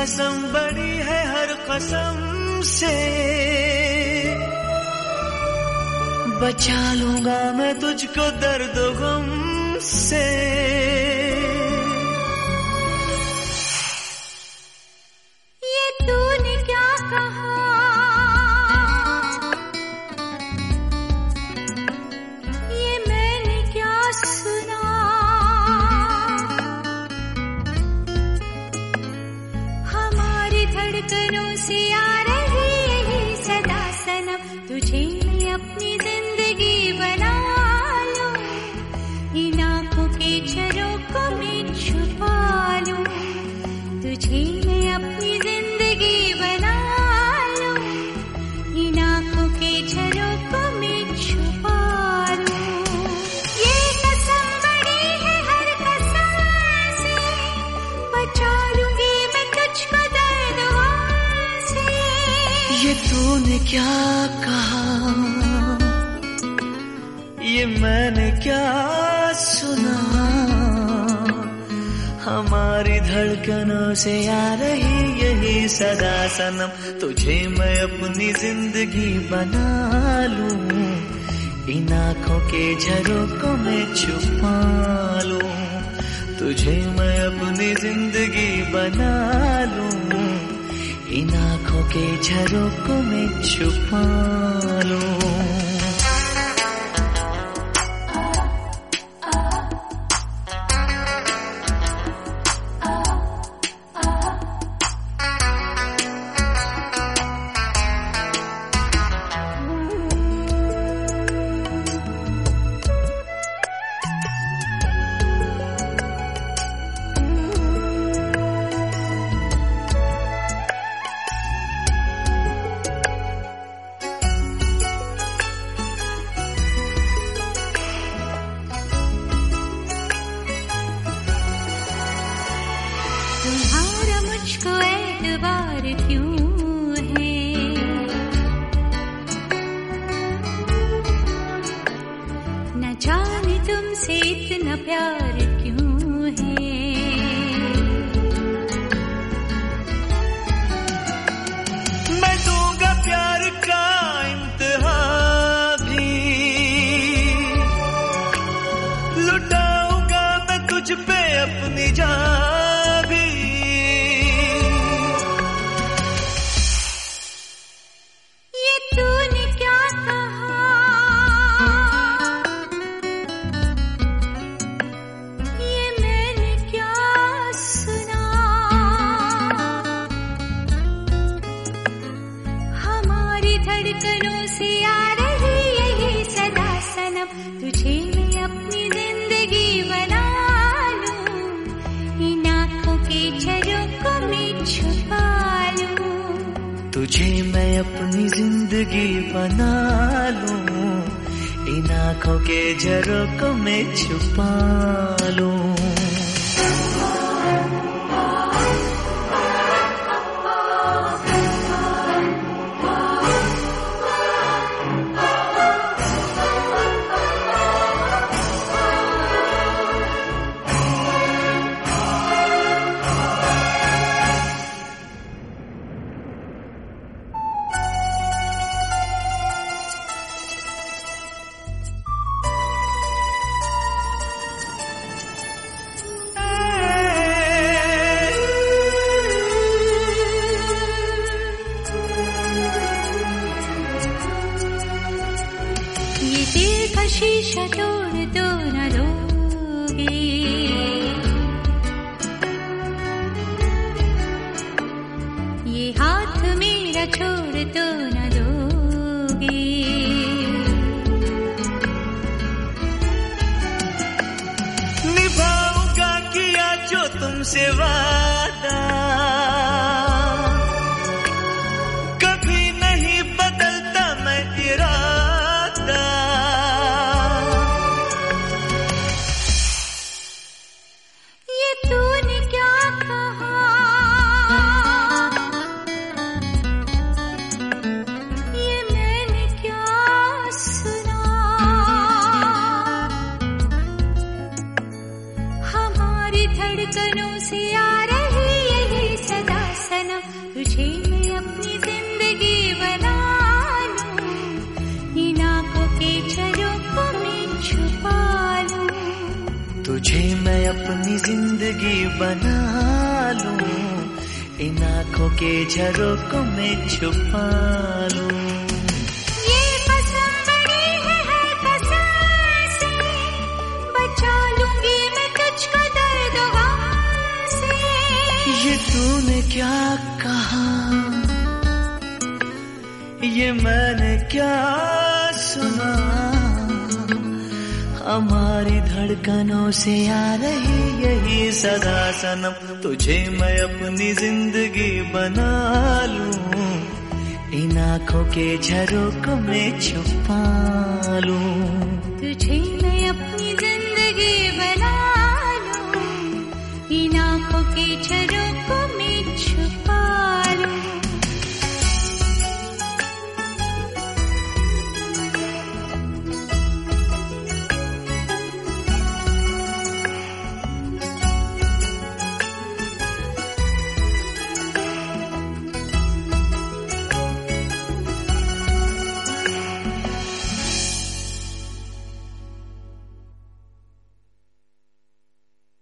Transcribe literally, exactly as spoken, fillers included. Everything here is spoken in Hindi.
कसम बड़ी है हर कसम से, बचा लूंगा मैं तुझको दर्द गम से। ये तूने क्या कहा, ये मैंने क्या सुना, हमारी धड़कनों से आ रही है सदा सनम, तुझे मैं अपनी जिंदगी बना लूं, इन आंखों के झरोखों में छुपा लूं, तुझे मैं अपनी जिंदगी बना लूं, इन आंखों के झरोखों में छुपा लूं। ये कसम बड़ी है हर कसम से, बचा लूंगी मैं तुझको दर्द से। ये तूने क्या कहा, ये मैंने क्या सुना, हमारी धड़कनों से आ रही यही सदा सनम, तुझे मैं अपनी जिंदगी बना लूं, इन आंखों के झरोखों में छुपा लूं, तुझे मैं अपनी जिंदगी बना लूं, इन आंखों के झरोखों में छुपा लूं। तुम्हारा मुझको एतबार क्यों है, न जाने तुमसे इतना प्यार क्यों है, मैं दूंगा प्यार का इंतहा भी, लुटाऊंगा मैं तुझ पे अपनी जान भी। ये तूने क्या कहा, ये मैंने क्या सुना, हमारी धड़कनों से आ रही यही सदा सनम, तुझे मैं अपनी जिंदगी बना लूं, इन आंखों के झरोखों में छुपा लूं, तुझे मैं अपनी जिंदगी बना लूं, इन आंखों के झरोखों में छुपा लूं। ये दिल का शीशा तोड़ दो न दोगे, ये हाथ मेरा छोड़ दो न दोगे, निभाऊंगा किया जो तुमसे वादा, कभी नहीं बदलता मैं इरादा, ये तूने क्या कहा, ये मैंने क्या सुना, हमारी धड़कनों से आ रही तुझे मैं अपनी जिंदगी बना लूं, इन आँखों के झरोकों में छुपा लूं। ये कसम बड़ी है हर कसम से, बचा लूंगी मैं तुझको दर्द गम से। ये तूने क्या कहा, ये मैंने क्या सुना, हमारी धड़कनों से आ रही यही सदा सनम। तुझे मैं अपनी जिंदगी बना लूं, इन आँखों के झरोकों में छुपा लूं।